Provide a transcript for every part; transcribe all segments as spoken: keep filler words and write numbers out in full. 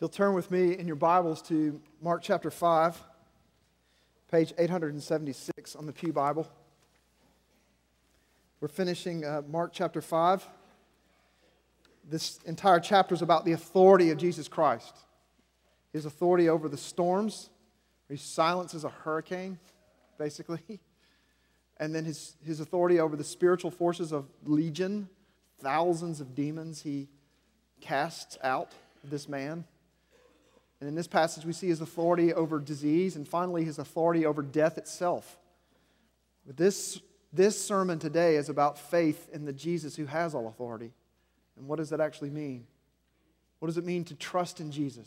If you'll turn with me in your Bibles to Mark chapter five, page eight seventy-six on the Pew Bible. We're finishing uh, Mark chapter five. This entire chapter is about the authority of Jesus Christ. His authority over the storms. He silences a hurricane, basically. And then his, his authority over the spiritual forces of legion, thousands of demons he casts out of this man. And in this passage, we see his authority over disease, and finally, his authority over death itself. But this, this sermon today is about faith in the Jesus who has all authority. And what does that actually mean? What does it mean to trust in Jesus?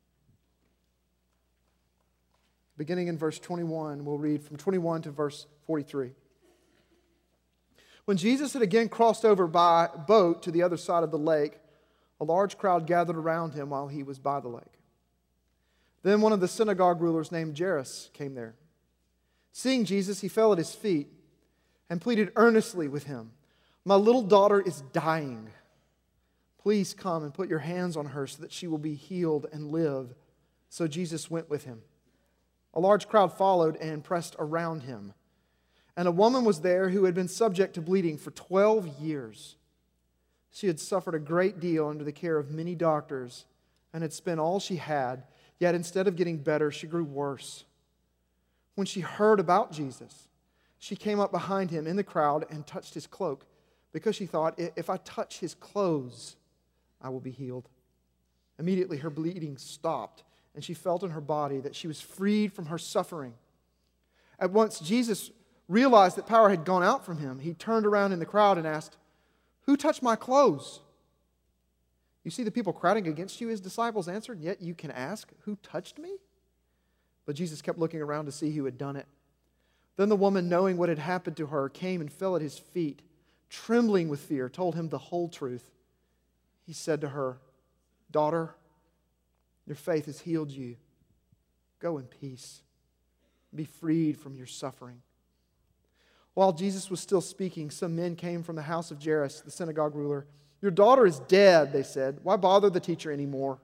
Beginning in verse twenty-one, we'll read from twenty-one to verse forty-three. When Jesus had again crossed over by boat to the other side of the lake, a large crowd gathered around him while he was by the lake. Then one of the synagogue rulers named Jairus came there. Seeing Jesus, he fell at his feet and pleaded earnestly with him, "My little daughter is dying. Please come and put your hands on her so that she will be healed and live." So Jesus went with him. A large crowd followed and pressed around him. And a woman was there who had been subject to bleeding for twelve years. She had suffered a great deal under the care of many doctors and had spent all she had. Yet instead of getting better, she grew worse. When she heard about Jesus, she came up behind him in the crowd and touched his cloak, because she thought, "If I touch his clothes, I will be healed." Immediately her bleeding stopped, and she felt in her body that she was freed from her suffering. At once Jesus realized that power had gone out from him. He turned around in the crowd and asked, "Who touched my clothes?" "You see the people crowding against you," his disciples answered, "yet you can ask, 'Who touched me?'" But Jesus kept looking around to see who had done it. Then the woman, knowing what had happened to her, came and fell at his feet, trembling with fear, told him the whole truth. He said to her, "Daughter, your faith has healed you. Go in peace. Be freed from your suffering." While Jesus was still speaking, some men came from the house of Jairus, the synagogue ruler. "Your daughter is dead," they said. "Why bother the teacher anymore?"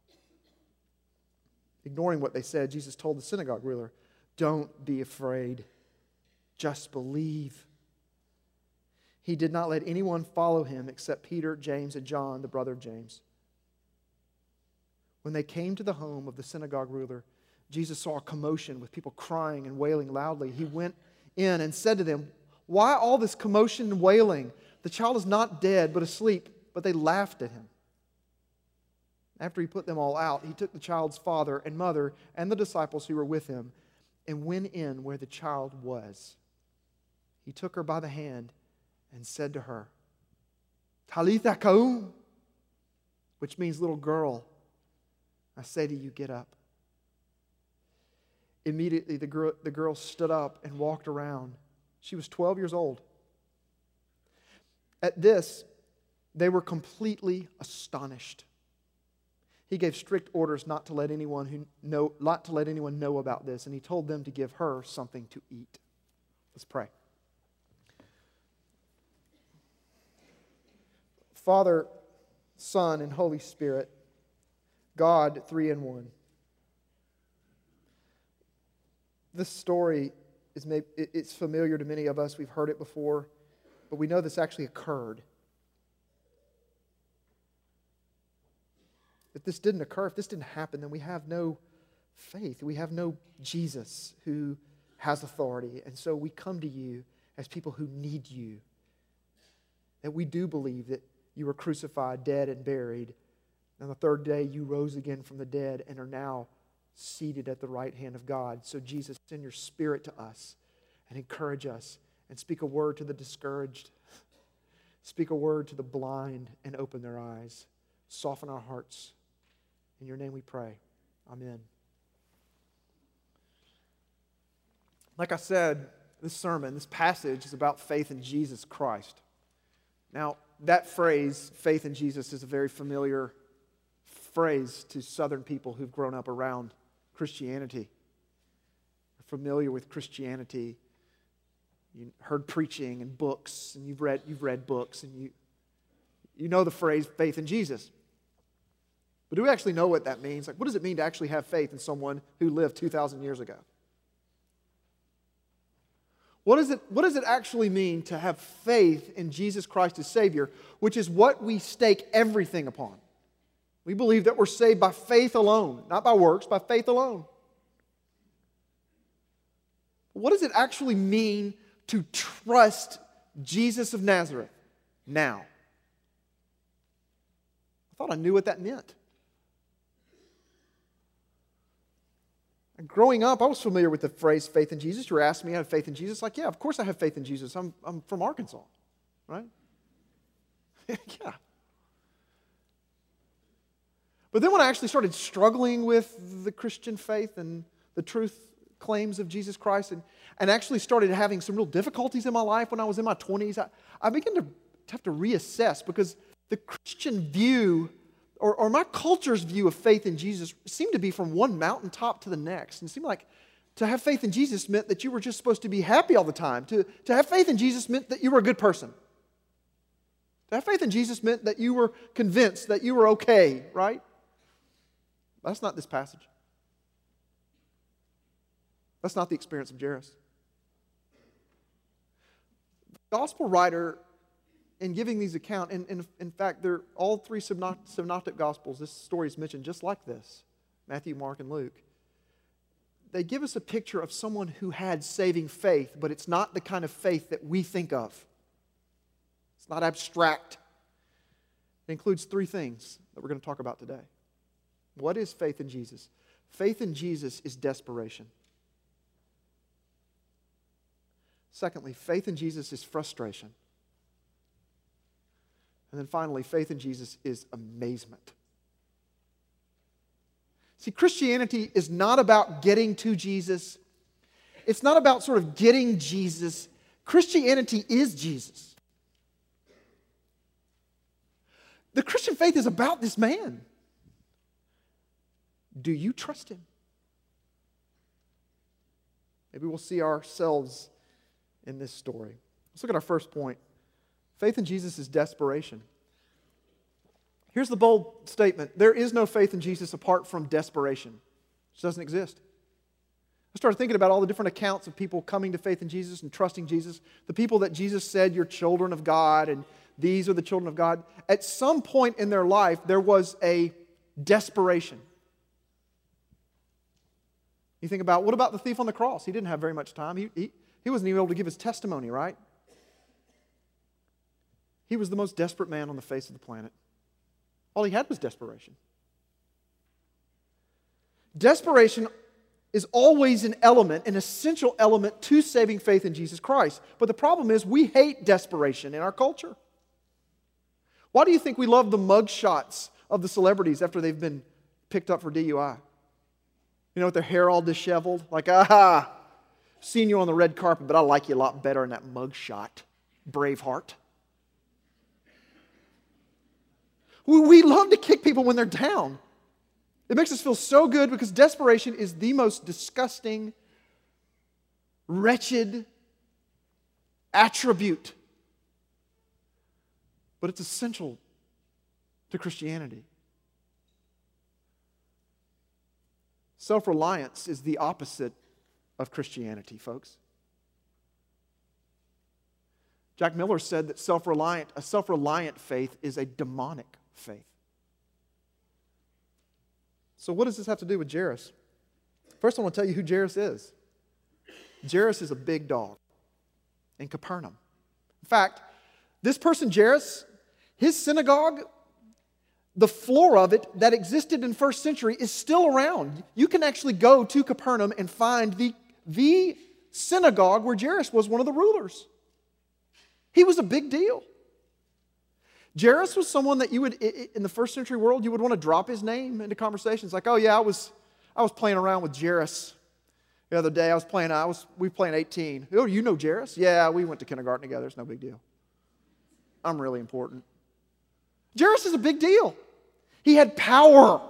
Ignoring what they said, Jesus told the synagogue ruler, "Don't be afraid. Just believe." He did not let anyone follow him except Peter, James, and John, the brother of James. When they came to the home of the synagogue ruler, Jesus saw a commotion with people crying and wailing loudly. He went in and said to them, "Why all this commotion and wailing? The child is not dead, but asleep." But they laughed at him. After he put them all out, he took the child's father and mother and the disciples who were with him and went in where the child was. He took her by the hand and said to her, "Talitha koum," which means, "Little girl, I say to you, get up." Immediately the girl, the girl stood up and walked around. She was twelve years old. At this, they were completely astonished. He gave strict orders not to let anyone who know, not to let anyone know about this, and he told them to give her something to eat. Let's pray. Father, Son, and Holy Spirit, God, three in one. This story is maybe, it's familiar to many of us. We've heard it before, but we know this actually occurred. If this didn't occur, if this didn't happen, then we have no faith. We have no Jesus who has authority. And so we come to you as people who need you. That we do believe that you were crucified, dead, and buried. And on the third day you rose again from the dead and are now seated at the right hand of God. So Jesus, send your Spirit to us and encourage us and speak a word to the discouraged. Speak a word to the blind and open their eyes. Soften our hearts. In your name we pray. Amen. Like I said, this sermon, this passage is about faith in Jesus Christ. Now, that phrase, faith in Jesus, is a very familiar phrase to Southern people who've grown up around Christianity. They're familiar with Christianity. You heard preaching and books, and you've read, you've read books, and you, you know the phrase faith in Jesus. But do we actually know what that means? Like, what does it mean to actually have faith in someone who lived two thousand years ago? What does it, what does it actually mean to have faith in Jesus Christ as Savior, which is what we stake everything upon? We believe that we're saved by faith alone, not by works, by faith alone. What does it actually mean to trust Jesus of Nazareth now? I thought I knew what that meant. And growing up, I was familiar with the phrase faith in Jesus. You were asking me, I have faith in Jesus. Like, yeah, of course I have faith in Jesus. I'm, I'm from Arkansas, right? Yeah. But then when I actually started struggling with the Christian faith and the truth claims of Jesus Christ and, and actually started having some real difficulties in my life when I was in my twenties, I, I began to have to reassess because the Christian view or, or my culture's view of faith in Jesus seemed to be from one mountaintop to the next. And it seemed like to have faith in Jesus meant that you were just supposed to be happy all the time. To, to have faith in Jesus meant that you were a good person. To have faith in Jesus meant that you were convinced that you were okay, right? That's not this passage. That's not the experience of Jairus. The gospel writer, in giving these accounts, and, and in fact, they're all three synoptic gospels, this story is mentioned just like this, Matthew, Mark, and Luke. They give us a picture of someone who had saving faith, but it's not the kind of faith that we think of. It's not abstract. It includes three things that we're going to talk about today. What is faith in Jesus? Faith in Jesus is desperation. Secondly, faith in Jesus is frustration. And then finally, faith in Jesus is amazement. See, Christianity is not about getting to Jesus. It's not about sort of getting Jesus. Christianity is Jesus. The Christian faith is about this man. Do you trust him? Maybe we'll see ourselves in this story. Let's look at our first point. Faith in Jesus is desperation. Here's the bold statement. There is no faith in Jesus apart from desperation. It just doesn't exist. I started thinking about all the different accounts of people coming to faith in Jesus and trusting Jesus. The people that Jesus said, you're children of God, and these are the children of God. At some point in their life, there was a desperation. You think about, what about the thief on the cross? He didn't have very much time. He, he, he wasn't even able to give his testimony, right? He was the most desperate man on the face of the planet. All he had was desperation. Desperation is always an element, an essential element to saving faith in Jesus Christ. But the problem is we hate desperation in our culture. Why do you think we love the mug shots of the celebrities after they've been picked up for D U I? You know, with their hair all disheveled. Like, aha, seen you on the red carpet, but I like you a lot better in that mug shot, Braveheart. We, we love to kick people when they're down. It makes us feel so good because desperation is the most disgusting, wretched attribute. But it's essential to Christianity. Self-reliance is the opposite of Christianity, folks. Jack Miller said that self-reliant, a self-reliant faith is a demonic faith. So what does this have to do with Jairus? First, I want to tell you who Jairus is. Jairus is a big dog in Capernaum. In fact, this person, Jairus, his synagogue, the floor of it that existed in first century is still around. You can actually go to Capernaum and find the, the synagogue where Jairus was one of the rulers. He was a big deal. Jairus was someone that you would, in the first century world, you would want to drop his name into conversations. Like, oh yeah, I was, I was playing around with Jairus the other day. I was playing, I was, we were playing eighteen. Oh, you know Jairus? Yeah, we went to kindergarten together. It's no big deal. I'm really important. Jairus is a big deal. He had power.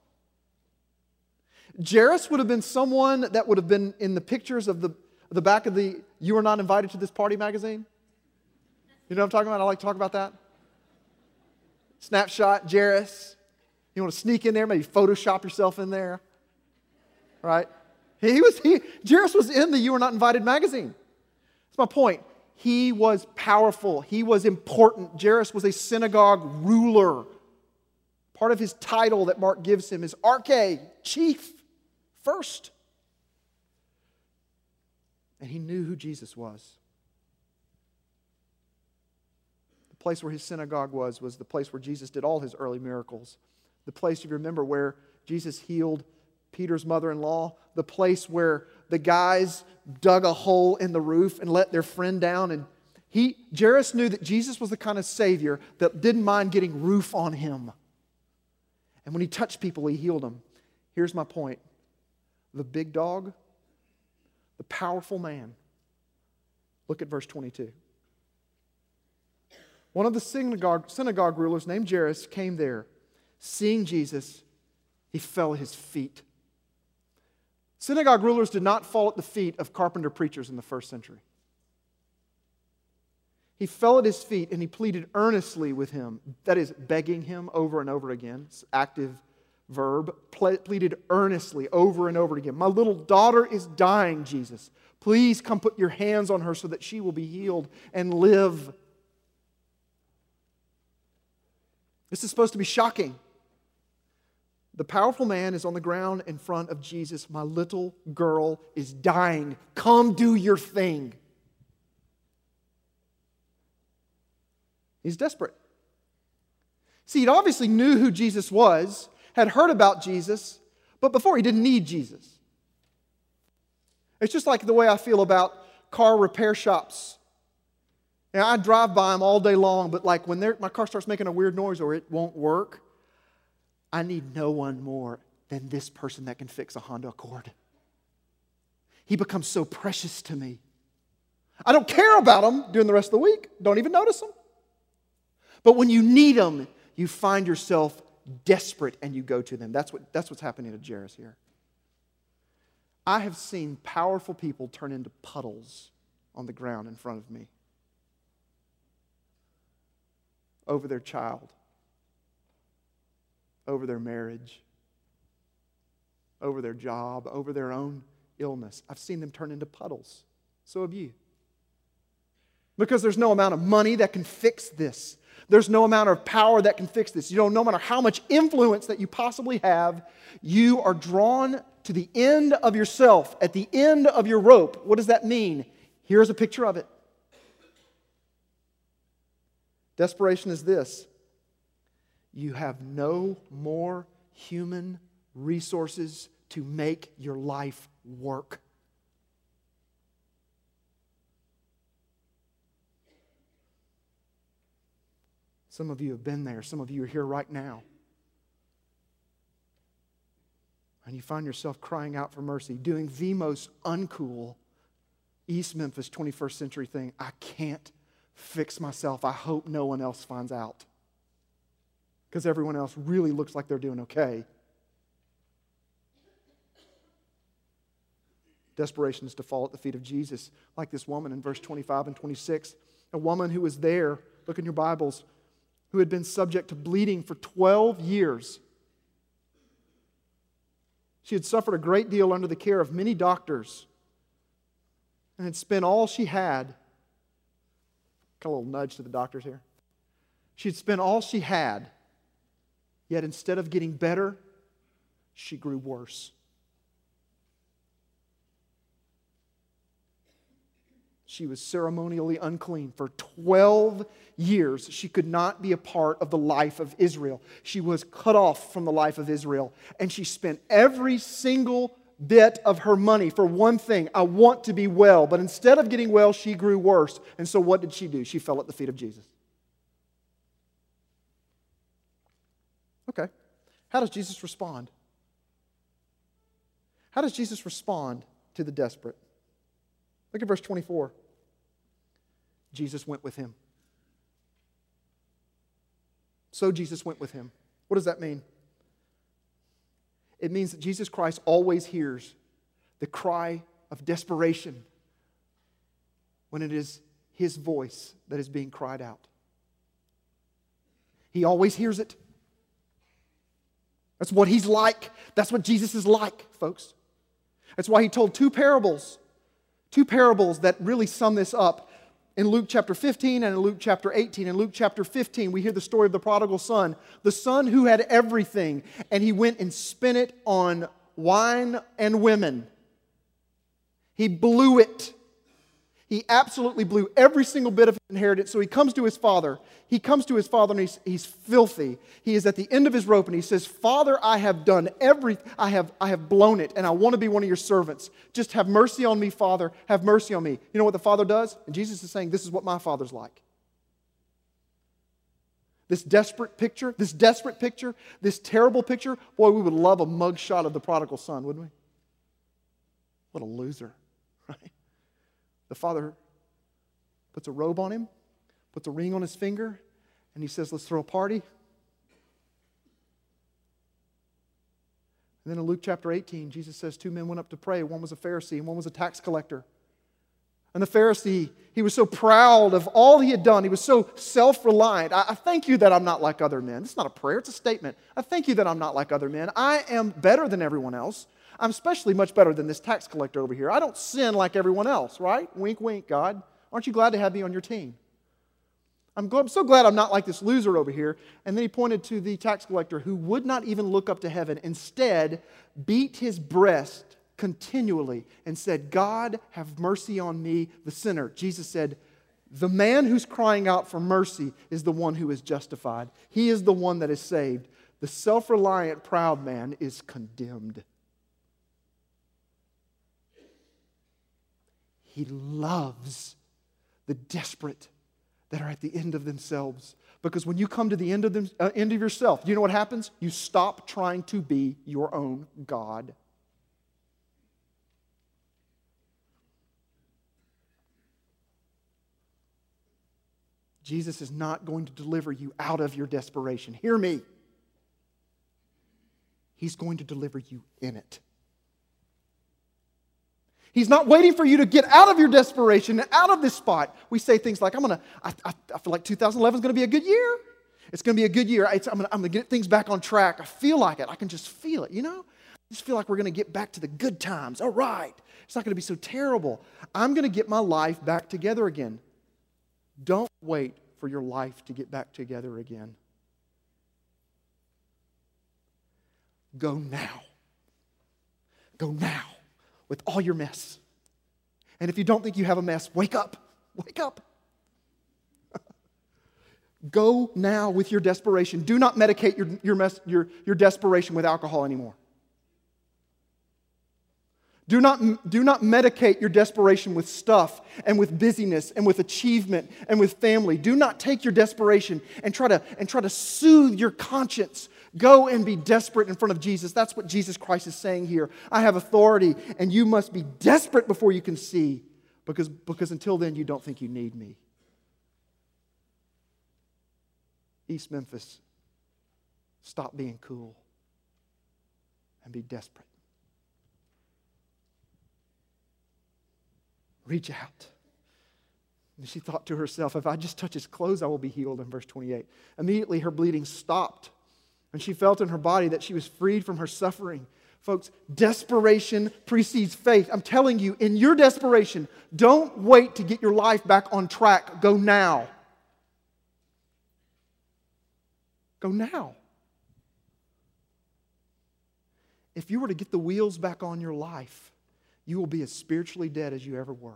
Jairus would have been someone that would have been in the pictures of the, the back of the You Are Not Invited to This Party magazine. You know what I'm talking about? I like to talk about that. Snapshot, Jairus. You want to sneak in there, maybe Photoshop yourself in there, right? He was, he, Jairus was in the You Are Not Invited magazine. That's my point. He was powerful. He was important. Jairus was a synagogue ruler. Part of his title that Mark gives him is arche, chief, first. And he knew who Jesus was. The place where his synagogue was, was the place where Jesus did all his early miracles. The place, if you remember, where Jesus healed Peter's mother-in-law. The place where the guys dug a hole in the roof and let their friend down. And he, Jairus knew that Jesus was the kind of Savior that didn't mind getting roof on him. And when he touched people, he healed them. Here's my point. The big dog, the powerful man. Look at verse twenty-two. One of the synagogue, synagogue rulers named Jairus came there. Seeing Jesus, he fell at his feet. Synagogue rulers did not fall at the feet of carpenter preachers in the first century. He fell at his feet and he pleaded earnestly with him. That is, begging him over and over again. It's active verb. Ple- pleaded earnestly over and over again. My little daughter is dying, Jesus. Please come put your hands on her so that she will be healed and live. This is supposed to be shocking. The powerful man is on the ground in front of Jesus. My little girl is dying. Come do your thing. He's desperate. See, he obviously knew who Jesus was, had heard about Jesus, but before he didn't need Jesus. It's just like the way I feel about car repair shops. And I drive by them all day long, but like when my car starts making a weird noise or it won't work, I need no one more than this person that can fix a Honda Accord. He becomes so precious to me. I don't care about him during the rest of the week. Don't even notice him. But when you need him, you find yourself desperate and you go to them. That's what, that's what's happening to Jairus here. I have seen powerful people turn into puddles on the ground in front of me over their child, over their marriage, over their job, over their own illness. I've seen them turn into puddles. So have you. Because there's no amount of money that can fix this. There's no amount of power that can fix this. You know, no matter how much influence that you possibly have, you are drawn to the end of yourself, at the end of your rope. What does that mean? Here's a picture of it. Desperation is this. You have no more human resources to make your life work. Some of you have been there. Some of you are here right now. And you find yourself crying out for mercy, doing the most uncool East Memphis twenty-first century thing. I can't fix myself. I hope no one else finds out. Because everyone else really looks like they're doing okay. Desperation is to fall at the feet of Jesus, like this woman in verse twenty-five and twenty-six. A woman who was there, look in your Bibles, who had been subject to bleeding for twelve years. She had suffered a great deal under the care of many doctors and had spent all she had. Got a little nudge to the doctors here. She had spent all she had, yet instead of getting better, she grew worse. She was ceremonially unclean for twelve years. She could not be a part of the life of Israel. She was cut off from the life of Israel. And she spent every single bit of her money for one thing. I want to be well. But instead of getting well, she grew worse. And so what did she do? She fell at the feet of Jesus. Okay. How does Jesus respond? How does Jesus respond to the desperate? Look at verse twenty-four. Jesus went with him. So Jesus went with him. What does that mean? It means that Jesus Christ always hears the cry of desperation when it is his voice that is being cried out. He always hears it. That's what he's like. That's what Jesus is like, folks. That's why he told two parables, two parables that really sum this up. In Luke chapter fifteen and in Luke chapter eighteen. In Luke chapter fifteen, we hear the story of the prodigal son, the son who had everything, and he went and spent it on wine and women. He blew it. He absolutely blew every single bit of his inheritance. So he comes to his father. He comes to his father and he's, he's filthy. He is at the end of his rope and he says, Father, I have done everything. I have, I have blown it and I want to be one of your servants. Just have mercy on me, Father. Have mercy on me. You know what the father does? And Jesus is saying, this is what my father's like. This desperate picture, this desperate picture, this terrible picture, boy, we would love a mugshot of the prodigal son, wouldn't we? What a loser, right? The father puts a robe on him, puts a ring on his finger, and he says, let's throw a party. And then in Luke chapter eighteen, Jesus says two men went up to pray. One was a Pharisee and one was a tax collector. And the Pharisee, he was so proud of all he had done. He was so self-reliant. I, I thank you that I'm not like other men. It's not a prayer, it's a statement. I thank you that I'm not like other men. I am better than everyone else. I'm especially much better than this tax collector over here. I don't sin like everyone else, right? Wink, wink, God. Aren't you glad to have me on your team? I'm, go- I'm so glad I'm not like this loser over here. And then he pointed to the tax collector who would not even look up to heaven. Instead, beat his breast continually and said, God, have mercy on me, the sinner. Jesus said, the man who's crying out for mercy is the one who is justified. He is the one that is saved. The self-reliant, proud man is condemned. He loves the desperate that are at the end of themselves. Because when you come to the end of, them, uh, end of yourself, you know what happens? You stop trying to be your own God. Jesus is not going to deliver you out of your desperation. Hear me. He's going to deliver you in it. He's not waiting for you to get out of your desperation and out of this spot. We say things like, I'm going to, I, I, I feel like two thousand eleven is going to be a good year. It's going to be a good year. It's, I'm going to, I'm going to get things back on track. I feel like it. I can just feel it, you know? I just feel like we're going to get back to the good times. All right. It's not going to be so terrible. I'm going to get my life back together again. Don't wait for your life to get back together again. Go now. Go now. With all your mess. And if you don't think you have a mess, wake up. Wake up. Go now with your desperation. Do not medicate your, your, mess, your, your desperation with alcohol anymore. Do not, do not medicate your desperation with stuff and with busyness and with achievement and with family. Do not take your desperation and try to, and try to soothe your conscience. Go and be desperate in front of Jesus. That's what Jesus Christ is saying here. I have authority, and you must be desperate before you can see, because, because until then you don't think you need me. East Memphis, stop being cool and be desperate. Reach out. And she thought to herself, if I just touch his clothes, I will be healed, in verse twenty-eight. Immediately her bleeding stopped, and she felt in her body that she was freed from her suffering. Folks, desperation precedes faith. I'm telling you, in your desperation, don't wait to get your life back on track. Go now. Go now. If you were to get the wheels back on your life, you will be as spiritually dead as you ever were.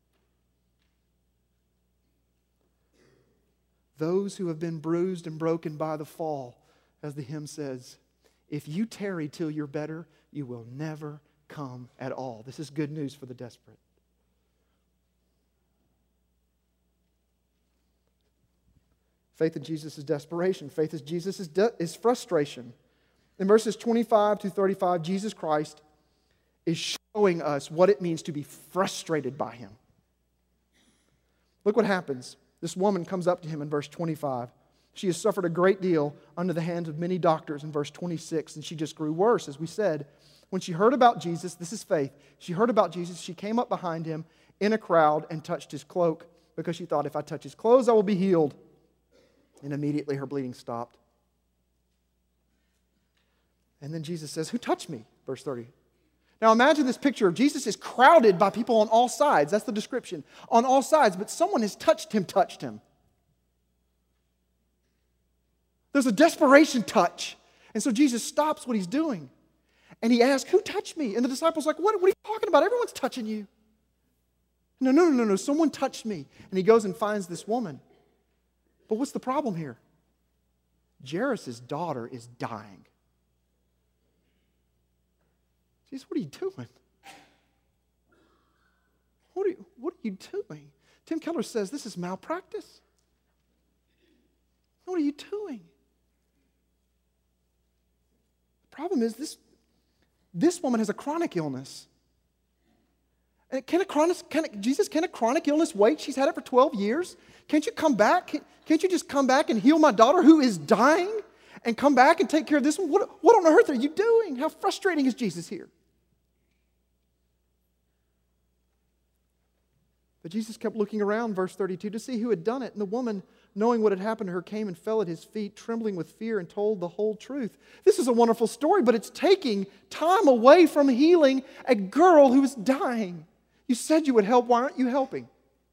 Those who have been bruised and broken by the fall, as the hymn says, if you tarry till you're better, you will never come at all. This is good news for the desperate. Faith in Jesus is desperation. Faith in Jesus is, de- is frustration. In verses twenty-five to thirty-five, Jesus Christ is showing us what it means to be frustrated by Him. Look what happens. This woman comes up to Him in verse twenty-five. She has suffered a great deal under the hands of many doctors in verse twenty-six, and she just grew worse, as we said. When she heard about Jesus, this is faith, she heard about Jesus, she came up behind Him in a crowd and touched His cloak, because she thought, if I touch His clothes, I will be healed. And immediately her bleeding stopped. And then Jesus says, who touched me? Verse thirty. Now imagine this picture of Jesus is crowded by people on all sides. That's the description. On all sides, but someone has touched him, touched him. There's a desperation touch. And so Jesus stops what he's doing. And he asks, who touched me? And the disciples are like, what, what are you talking about? Everyone's touching you. No, no, no, no, no. Someone touched me. And he goes and finds this woman. But what's the problem here? Jairus' daughter is dying. Jesus, what are you doing? What are you, what are you doing? Tim Keller says this is malpractice. What are you doing? The problem is this, this woman has a chronic illness. And can a chronic, can a, Jesus, can a chronic illness wait? She's had it for twelve years. Can't you come back? Can't, can't you just come back and heal my daughter who is dying and come back and take care of this one? What, what on earth are you doing? How frustrating is Jesus here? But Jesus kept looking around, verse thirty-two, to see who had done it. And the woman, knowing what had happened to her, came and fell at his feet, trembling with fear, and told the whole truth. This is a wonderful story, but it's taking time away from healing a girl who is dying. You said you would help. Why aren't you helping?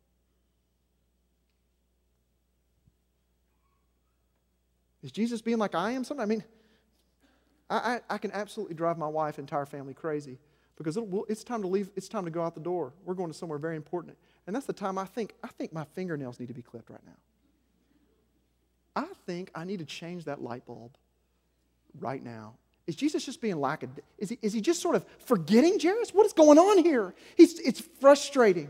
Is Jesus being like I am sometimes? I mean, I, I, I can absolutely drive my wife and entire family crazy because it, it's time to leave. It's time to go out the door. We're going to somewhere very important. And that's the time I think, I think my fingernails need to be clipped right now. I think I need to change that light bulb right now. Is Jesus just being lack? Is he, is he just sort of forgetting Jairus? What is going on here? He's, it's frustrating.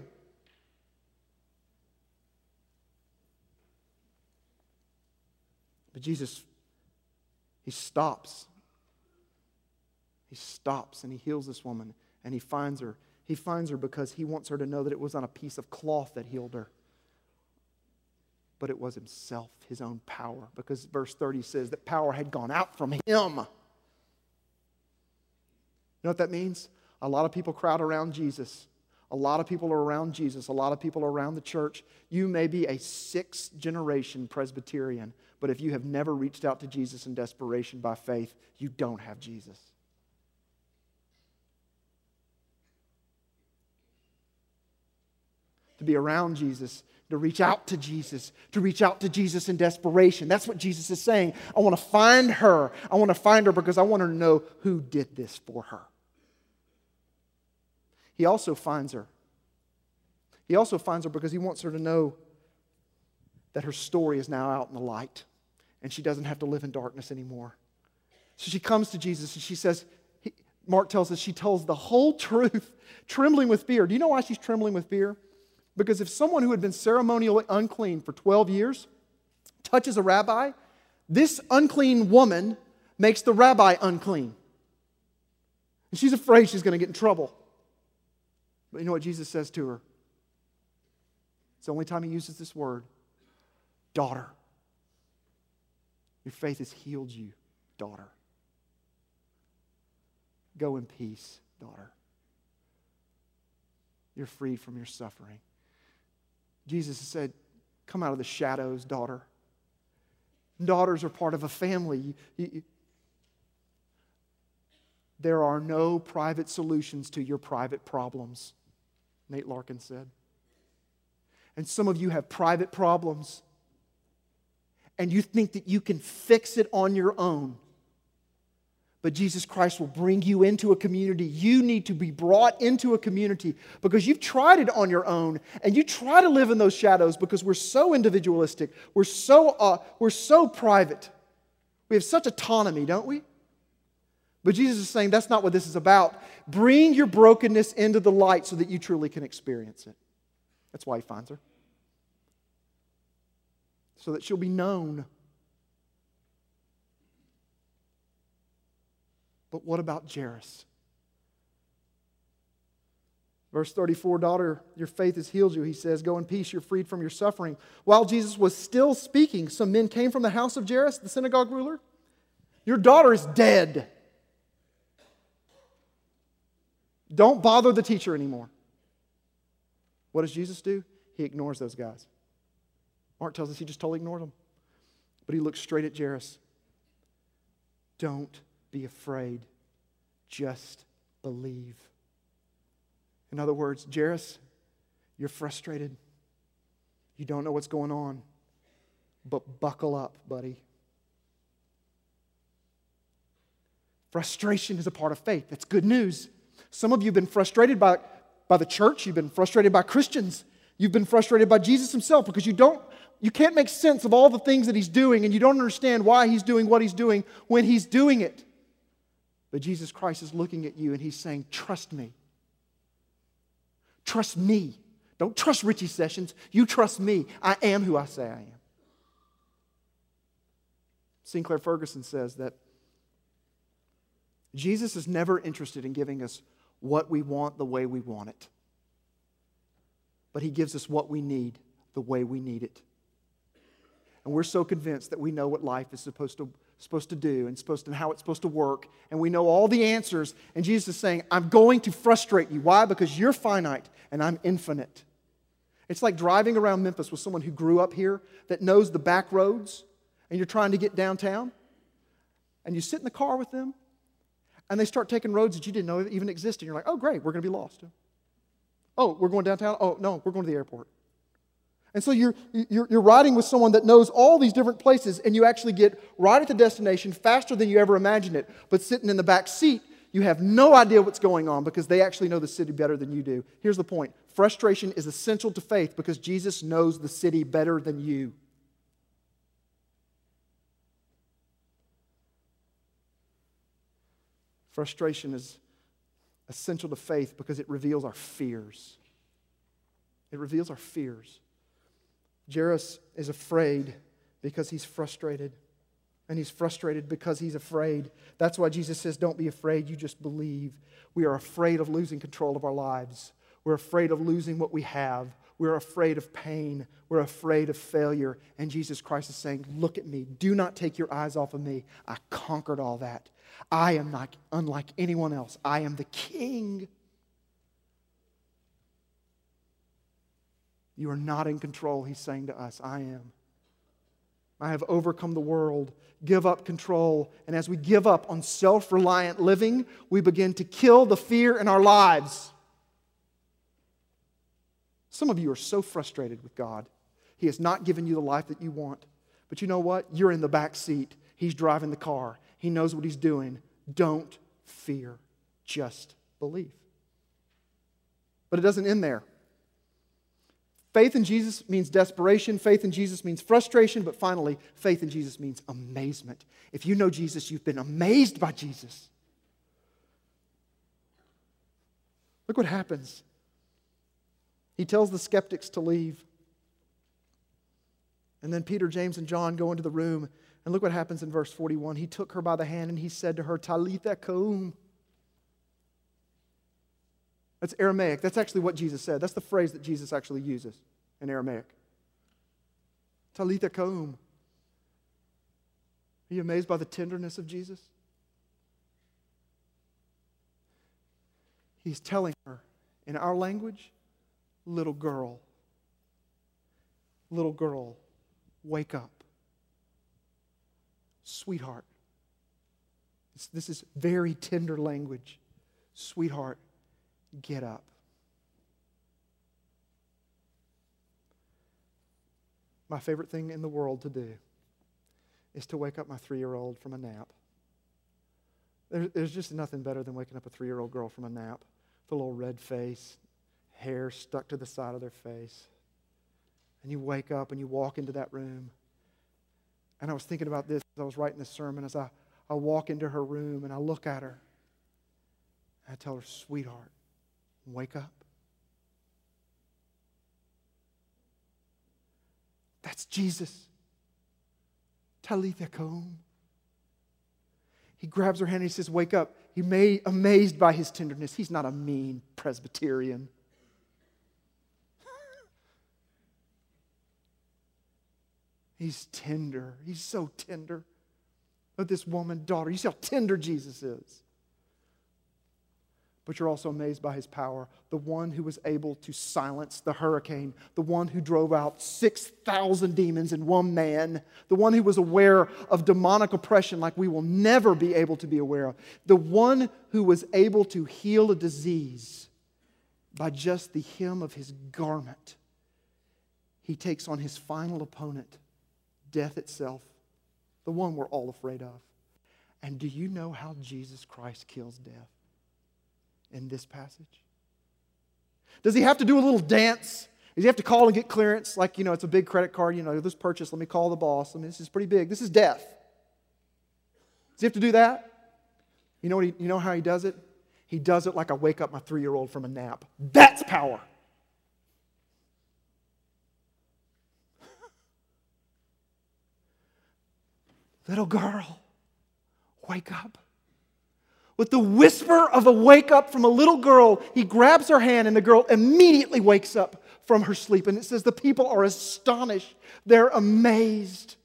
But Jesus, he stops. He stops and he heals this woman and he finds her. He finds her because he wants her to know that it was not a piece of cloth that healed her, but it was himself, his own power. Because verse thirty says that power had gone out from him. You know what that means? A lot of people crowd around Jesus. A lot of people are around Jesus. A lot of people are around the church. You may be a sixth generation Presbyterian, but if you have never reached out to Jesus in desperation by faith, you don't have Jesus. To be around Jesus, to reach out to Jesus, to reach out to Jesus in desperation. That's what Jesus is saying. I want to find her. I want to find her because I want her to know who did this for her. He also finds her. He also finds her because he wants her to know that her story is now out in the light and she doesn't have to live in darkness anymore. So she comes to Jesus and she says, he, Mark tells us she tells the whole truth, trembling with fear. Do you know why she's trembling with fear? Because if someone who had been ceremonially unclean for twelve years touches a rabbi, this unclean woman makes the rabbi unclean. And she's afraid she's going to get in trouble. But you know what Jesus says to her? It's the only time he uses this word. Daughter, your faith has healed you, daughter. Go in peace, daughter. You're freed from your suffering. Jesus said, come out of the shadows, daughter. Daughters are part of a family. You, you, there are no private solutions to your private problems, Nate Larkin said. And some of you have private problems, and you think that you can fix it on your own. But Jesus Christ will bring you into a community. You need to be brought into a community because you've tried it on your own and you try to live in those shadows because we're so individualistic. We're so, uh, we're so private. We have such autonomy, don't we? But Jesus is saying that's not what this is about. Bring your brokenness into the light so that you truly can experience it. That's why he finds her. So that she'll be known. But what about Jairus? Verse thirty-four, daughter, your faith has healed you. He says, go in peace, you're freed from your suffering. While Jesus was still speaking, some men came from the house of Jairus, the synagogue ruler. Your daughter is dead. Don't bother the teacher anymore. What does Jesus do? He ignores those guys. Mark tells us he just totally ignored them. But he looks straight at Jairus. Don't be afraid. Just believe. In other words, Jairus, you're frustrated. You don't know what's going on. But buckle up, buddy. Frustration is a part of faith. That's good news. Some of you have been frustrated by, by the church. You've been frustrated by Christians. You've been frustrated by Jesus himself because you don't, you can't make sense of all the things that he's doing, and you don't understand why he's doing what he's doing when he's doing it. But Jesus Christ is looking at you and he's saying, trust me. Trust me. Don't trust Richie Sessions. You trust me. I am who I say I am. Sinclair Ferguson says that Jesus is never interested in giving us what we want the way we want it. But he gives us what we need the way we need it. And we're so convinced that we know what life is supposed to, supposed to do and supposed to, and how it's supposed to work. And we know all the answers. And Jesus is saying, I'm going to frustrate you. Why? Because you're finite and I'm infinite. It's like driving around Memphis with someone who grew up here that knows the back roads, and you're trying to get downtown. And you sit in the car with them, and they start taking roads that you didn't know even existed. You're like, oh, great, we're going to be lost. Oh, we're going downtown? Oh, no, we're going to the airport. And so you're, you're, you're riding with someone that knows all these different places, and you actually get right at the destination faster than you ever imagined it. But sitting in the back seat, you have no idea what's going on because they actually know the city better than you do. Here's the point. Frustration is essential to faith because Jesus knows the city better than you. Frustration is essential to faith because it reveals our fears. It reveals our fears. Jairus is afraid because he's frustrated. And he's frustrated because he's afraid. That's why Jesus says, don't be afraid, you just believe. We are afraid of losing control of our lives. We're afraid of losing what we have. We're afraid of pain. We're afraid of failure. And Jesus Christ is saying, look at me. Do not take your eyes off of me. I conquered all that. I am not unlike anyone else. I am the King. You are not in control, he's saying to us. I am. I have overcome the world. Give up control. And as we give up on self-reliant living, we begin to kill the fear in our lives. Some of you are so frustrated with God. He has not given you the life that you want. But you know what? You're in the back seat. He's driving the car. He knows what he's doing. Don't fear. Just believe. But it doesn't end there. Faith in Jesus means desperation. Faith in Jesus means frustration. But finally, faith in Jesus means amazement. If you know Jesus, you've been amazed by Jesus. Look what happens. He tells the skeptics to leave. And then Peter, James, and John go into the room. And look what happens in verse forty-one. He took her by the hand and he said to her, Talitha koum. That's Aramaic. That's actually what Jesus said. That's the phrase that Jesus actually uses in Aramaic. Talitha koum. Are you amazed by the tenderness of Jesus? He's telling her, in our language, little girl, little girl, wake up. Sweetheart. This, this is very tender language. Sweetheart, get up. My favorite thing in the world to do is to wake up my three-year-old from a nap. There, there's just nothing better than waking up a three-year-old girl from a nap with a little red face, hair stuck to the side of their face. And you wake up and you walk into that room. And I was thinking about this as I was writing this sermon, as I, I walk into her room and I look at her. And I tell her, sweetheart, wake up. That's Jesus. Talitha koum. He grabs her hand and he says, wake up. He made amazed by his tenderness. He's not a mean Presbyterian. He's tender. He's so tender. But this woman, daughter, you see how tender Jesus is. but you're also amazed by His power. The one who was able to silence the hurricane, the one who drove out six thousand demons in one man, the one who was aware of demonic oppression like we will never be able to be aware of, the one who was able to heal a disease by just the hem of His garment. He takes on His final opponent, death itself, the one we're all afraid of. And do you know how Jesus Christ kills death in this passage? Does He have to do a little dance? Does He have to call and get clearance? Like, you know, it's a big credit card, you know, this purchase, let me call the boss. I mean, this is pretty big. This is death. Does He have to do that? You know what he, you know how He does it? He does it like I wake up my three-year-old from a nap. That's power. Little girl, wake up. With the whisper of a wake up from a little girl, He grabs her hand and the girl immediately wakes up from her sleep. And it says the people are astonished. They're amazed.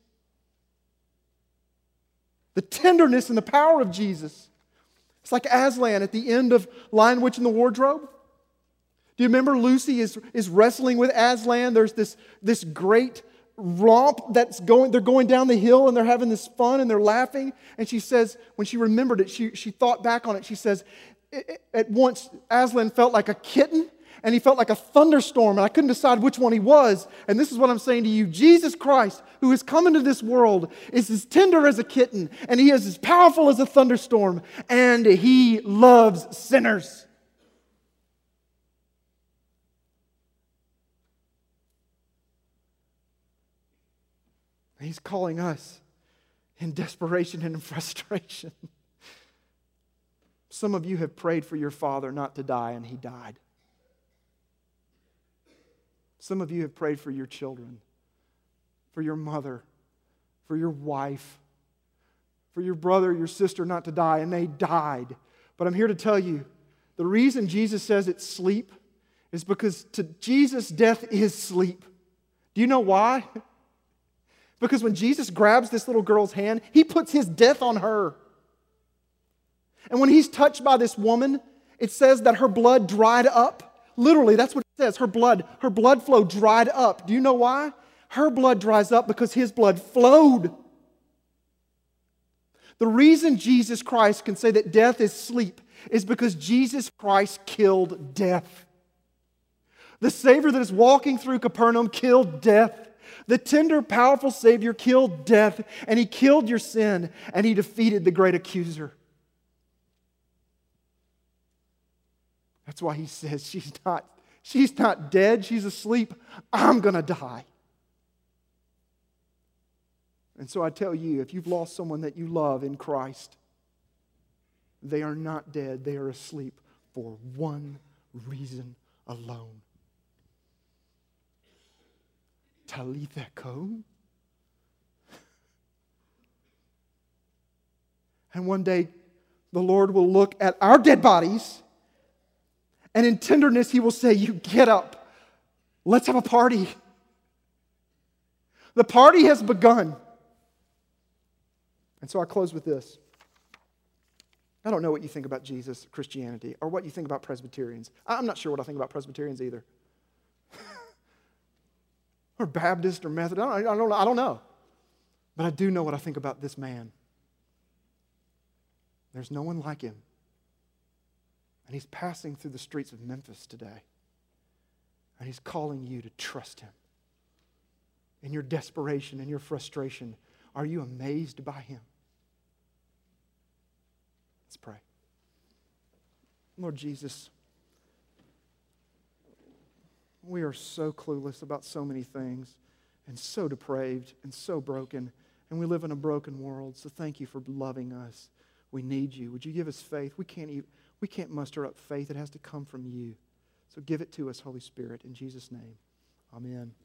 The tenderness and the power of Jesus. It's like Aslan at the end of Lion, Witch, and the Wardrobe. Do you remember Lucy is, is wrestling with Aslan? There's this, this great romp that's going, they're going down the hill and they're having this fun and they're laughing. And she says, when she remembered it, she, she thought back on it. She says, at once Aslan felt like a kitten and he felt like a thunderstorm and I couldn't decide which one he was. And this is what I'm saying to you. Jesus Christ, who has come into this world, is as tender as a kitten and He is as powerful as a thunderstorm and He loves sinners. He's calling us in desperation and in frustration. Some of you have prayed for your father not to die, and he died. Some of you have prayed for your children, for your mother, for your wife, for your brother, your sister not to die, and they died. But I'm here to tell you, the reason Jesus says it's sleep is because to Jesus, death is sleep. Do you know why? Because when Jesus grabs this little girl's hand, He puts His death on her. And when He's touched by this woman, it says that her blood dried up. Literally, that's what it says. Her blood, her blood flow dried up. Do you know why? Her blood dries up because His blood flowed. The reason Jesus Christ can say that death is sleep is because Jesus Christ killed death. The Savior that is walking through Capernaum killed death. The tender, powerful Savior killed death, and He killed your sin, and He defeated the great accuser. That's why He says, she's not, she's not dead, she's asleep. I'm going to die. And so I tell you, if you've lost someone that you love in Christ, they are not dead, they are asleep for one reason alone. Talitha koum. And one day, the Lord will look at our dead bodies, and in tenderness, He will say, you get up. Let's have a party. The party has begun. And so I close with this. I don't know what you think about Jesus, Christianity, or what you think about Presbyterians. I'm not sure what I think about Presbyterians either. Or Baptist or Methodist. I don't, I, don't, I don't know. But I do know what I think about this man. There's no one like Him. And He's passing through the streets of Memphis today. And He's calling you to trust Him. In your desperation, in your frustration, are you amazed by Him? Let's pray. Lord Jesus, we are so clueless about so many things and so depraved and so broken. And we live in a broken world. So thank You for loving us. We need You. Would You give us faith? We can't even, we can't muster up faith. It has to come from You. So give it to us, Holy Spirit. In Jesus' name, amen.